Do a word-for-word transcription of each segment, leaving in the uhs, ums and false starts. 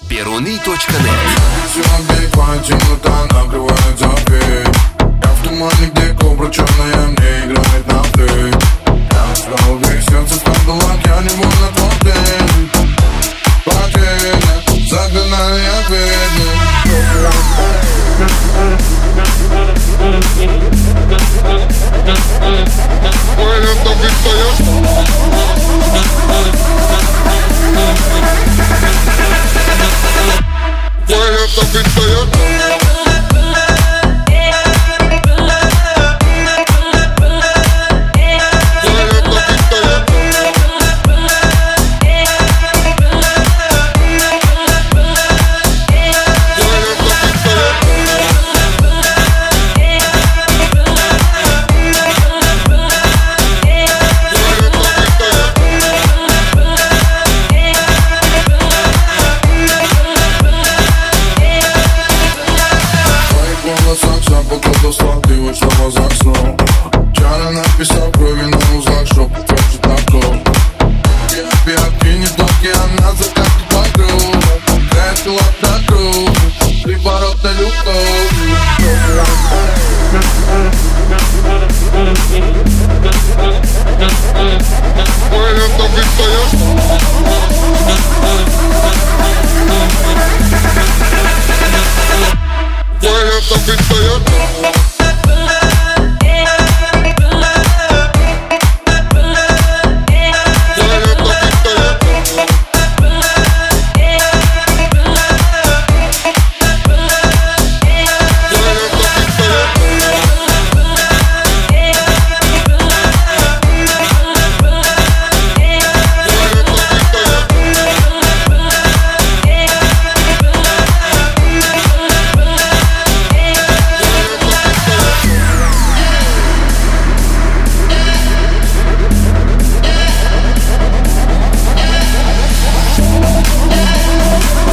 Перуны точка нет. Темнота накрывает запреть. Я в тумане, где кобра черная мне играет на флейт. Я в голове, сердце в кандалах, я невольно твой день. Потеря, загнанная ответы. Ой, это битая. Ой, это битая. Походу сладкий вышла в глазах снова. Вчера написал крови на узлах, чтоб покажет на кровь. Пиратки не только она закатит вокруг. Крепкий лап на круг, приворот на любовь. Ой, это битая. Ой, это битая.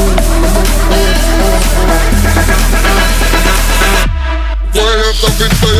Stop it.